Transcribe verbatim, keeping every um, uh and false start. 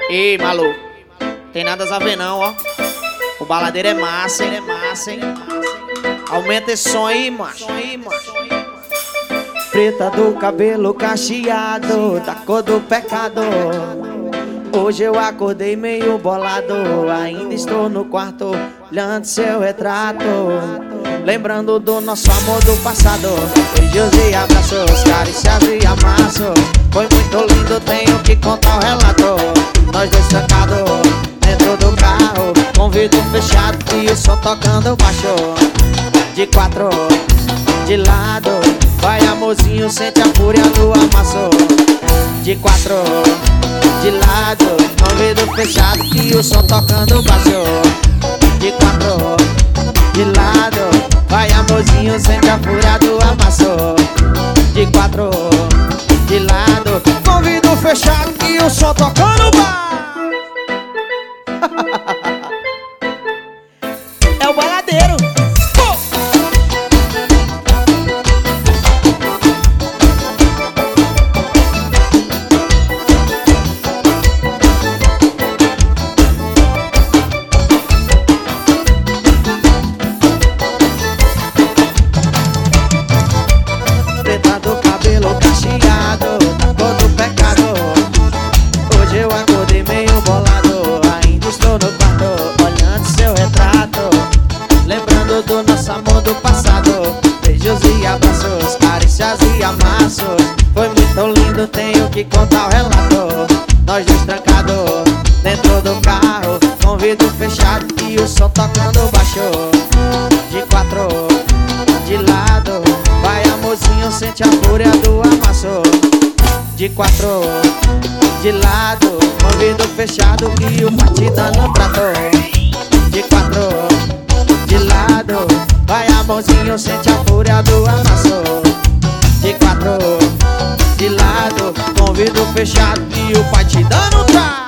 Ei, maluco, tem nada a ver não, ó. O baladeiro é massa, ele é massa, hein? Aumenta esse som aí, macho. Preta do cabelo cacheado, da cor do pecado. Hoje eu acordei meio bolado, ainda estou no quarto olhando seu retrato, lembrando do nosso amor do passado. Beijos e abraços, carícias e amassos. Foi muito lindo, tenho que contar o relato. Nós dois trancados dentro do carro, com vidro fechado e o som tocando baixo. De quatro, de lado, vai amorzinho, sente a fúria do amasso. De quatro, de lado, com vidro fechado e o som tocando baixo. De quatro, de lado, vai amorzinho, sente a fúria do amasso. De quatro, de lado, com vidro fechado e o som tocando baixo. É o baladeiro. Preta do cabelo cacheado, cor do pecado. Hoje eu acordei meio bolado, ainda estou no quarto olhando seu retrato, lembrando do nosso amor do passado. Beijos e abraços, carícias e amassos. Foi muito lindo, tenho que contar o relato. Nós dois trancados dentro do carro, com vidro fechado e o som tocando baixo. De quatro, de lado, vai amorzinho, sente a fúria do amasso. De quatro, de lado, com vidro fechado e o pai dando trator. De quatro, de lado, vai amorzinho, sente a fúria do amasso. De quatro, de lado, com vidro fechado e o pai te dando trator.